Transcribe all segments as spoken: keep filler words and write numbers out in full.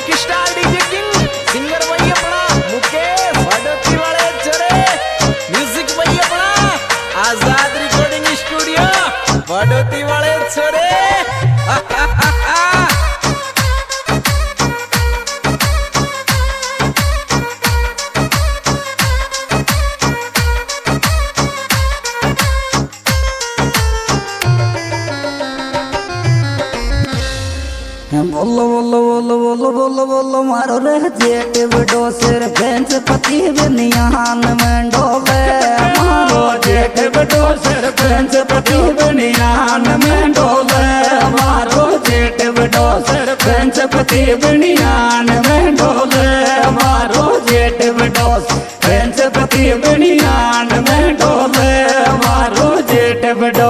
music star DJ king singer भाई अपना मुकेश वडोती वाले चरे म्यूजिक भाई अपना आजाद रिकॉर्डिंग स्टूडियो वडोती वाले चरे बोलो बोलो बोलो बोलो बोलो बोलो मारो रे जेठ बड़ो सिर बेंच पति बनियान में डोले मारो जेठ बड़ो सिर बेंच पति बनियान में डोले मारो जेठ बड़ो सिर बेंच पति बनियान में डोले मारो जेठ बड़ो बेंच पति बनियान में डोले मारो जेठ बड़ो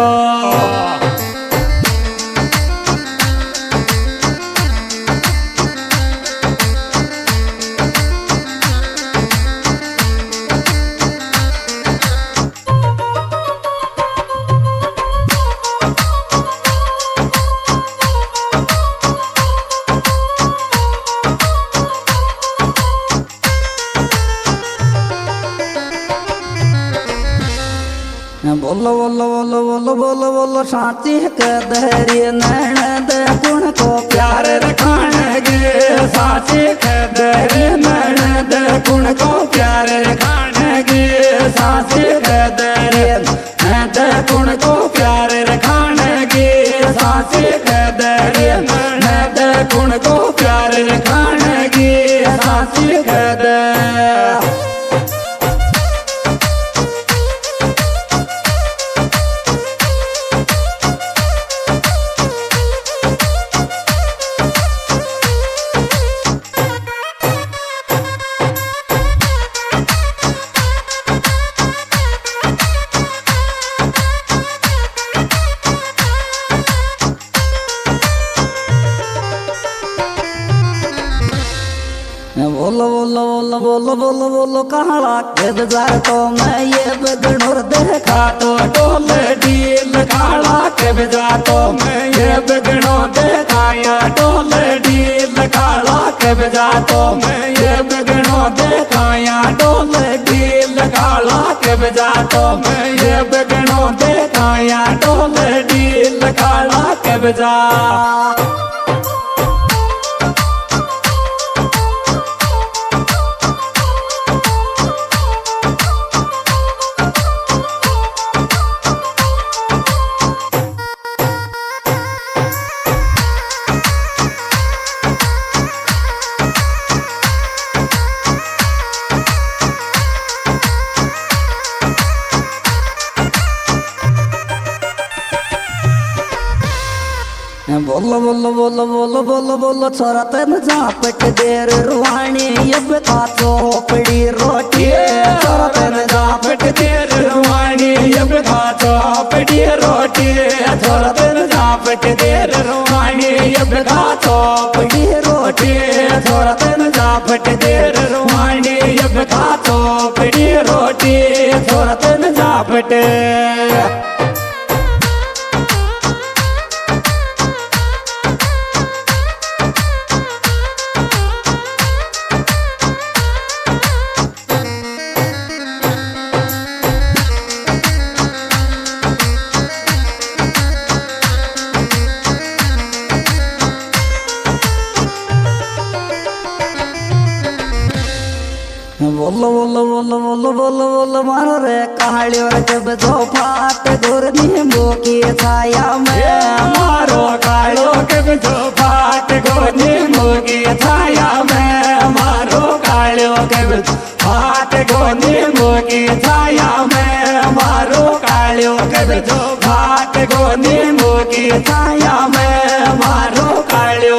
बोलो बोलो बोलो बोलो बोलो बोलो साची के दहरी नैन दे गुण को प्यार रखाने गे साची के दहरी नैन दे गुण को प्यार रखाने गे साची के दहरी नैन दे गुण को प्यार रखाने गे साची के दहरी नैन दे गुण को प्यार रखाने गे साची के दहरी बोलो बोलो बोलो बोलो बोलो बोलो कहाँ के बाजार तो मैं ये बगनोर देखा तो डोले डील काला के बाजार तो मैं ये बगनो देखा या डोले डील काला के बाजार तो मैं ये बगनो देखा या डोले डील काला के बाजार तो मैं ये बगनो देखा या डोले डील काला के बाजार बोलो बोलो बोलो बोलो बोलो बोलो छोरा तेन झापट देर रुवाणी अब का चौपड़ी रोटी छोरा तेन झापट देर रुवाणी अब का चौपड़ी रोटी छोरा तेन झापट देर रुवाणी अब का चौपड़ी रोटी छोरा तेन झापट देर रुवाणी अब का चौपड़ी रोटी छोरा तेन झापट बोलो बोलो बोलो बोलो बोलो बोलो मारो रे कहाड़ी और जब जो फाट गोर नींबू की छाया में मारो कालो जब जो फाट गोर नींबू की छाया में मारो कालो जब फाट गोर नींबू की छाया में मारो कालो जब जो फाट गोर नींबू की छाया में मारो कालो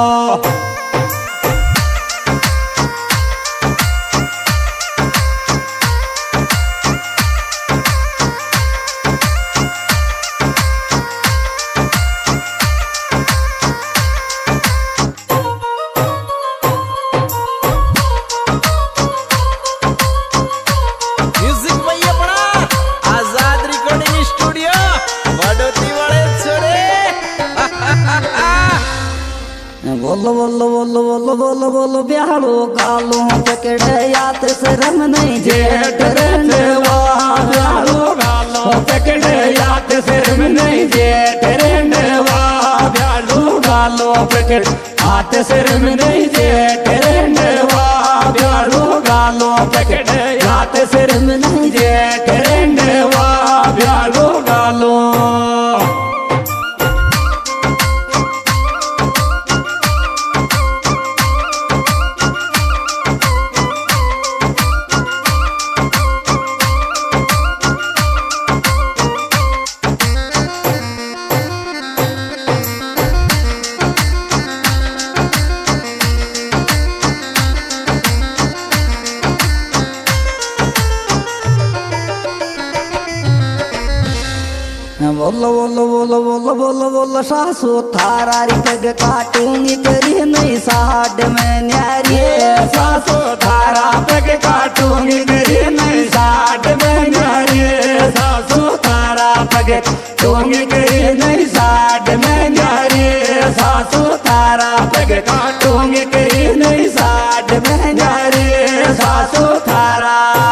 म्यूजिक भाई अपना आजाद रिकॉर्डिंग स्टूडियो वडोती वाले चरे बोलो बोलो बोलो बोलो बोलो बोलो ब्यालो गालो पकड़े याद शर्म नहीं जेठ रहने वाह ब्यालो गालो पकड़े याद शर्म नहीं जेठ रहने वाह ब्यालो गालो पकड़े हाथ शर्म नहीं जेठ रहने वाह ब्यालो गालो पकड़े हाथ शर्म नहीं जेठ रहने वाह ब्यालो गालो बोलो बोलो बोलो बोलो बोलो बोलो सासू थारा पग काटूंगी करी नहीं साड में न्यारी सासू थारा पग काटूंगी करी नहीं साड में न्यारी सासू थारा पग काटूंगी करी नहीं साड में न्यारी सासू थारा पग काटूंगी करी नहीं साड में न्यारी सासू थारा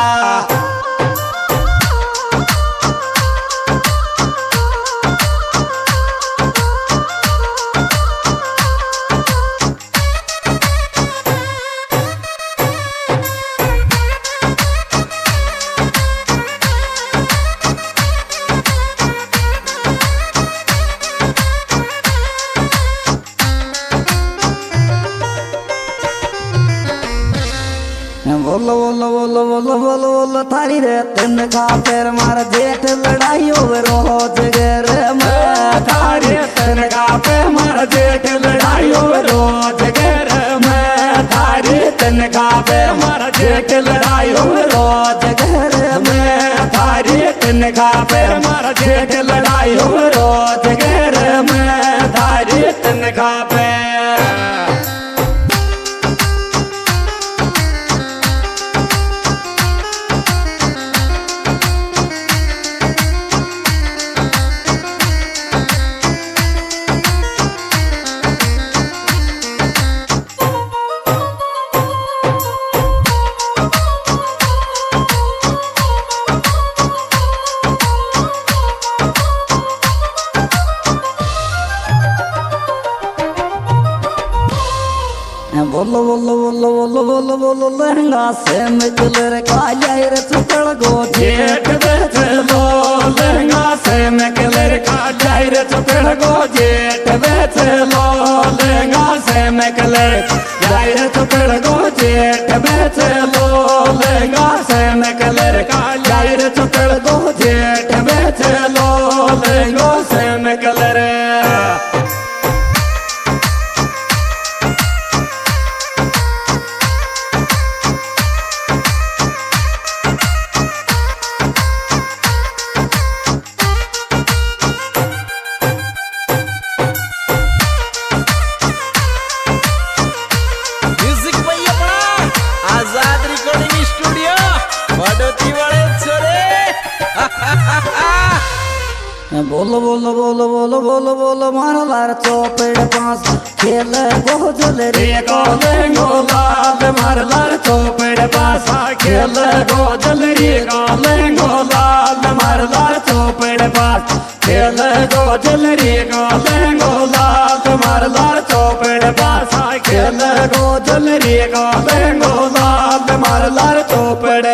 बोलो बोलो बोलो बोलो बोलो बोलो थारी रे तिन का पैर मार जेठ लड़ाई हो रोज घर में थारी तिन का पैर मार जेठ लड़ाई हो रोज घर में थारी तिन का पैर मार जेठ लड़ाई हो रोज घर में थारी तिन का पैर मार जेठ लड़ाई हो रोज घर में थारी तिन का पैर बोलो बोलो बोलो बोलो बोलो बोलो लहंगा से मिकलर का जाहिर चुकड़ गो जेठ बेच लो लहंगा से मिकलर का जाहिर चुकड़ गो जेठ बेच लो लहंगा से मिकलर जाहिर चुकड़ गो जेठ बेच लो लहंगा से मिकलर का जाहिर चुकड़ गो जेठ बेच लो लहंगा से मिकलर बोलो बोलो बोलो बोलो बोलो बोलो मारो लार चौपड़ पास खेल गो जलरी को लेंगो लाल मार लार चौपड़ पास खेल गो जलरी को लेंगो लाल मार लार चौपड़ पास खेल गो जलरी को लेंगो लाल मार लार चौपड़ पास खेल गो जलरी को लेंगो लाल मार लार चौपड़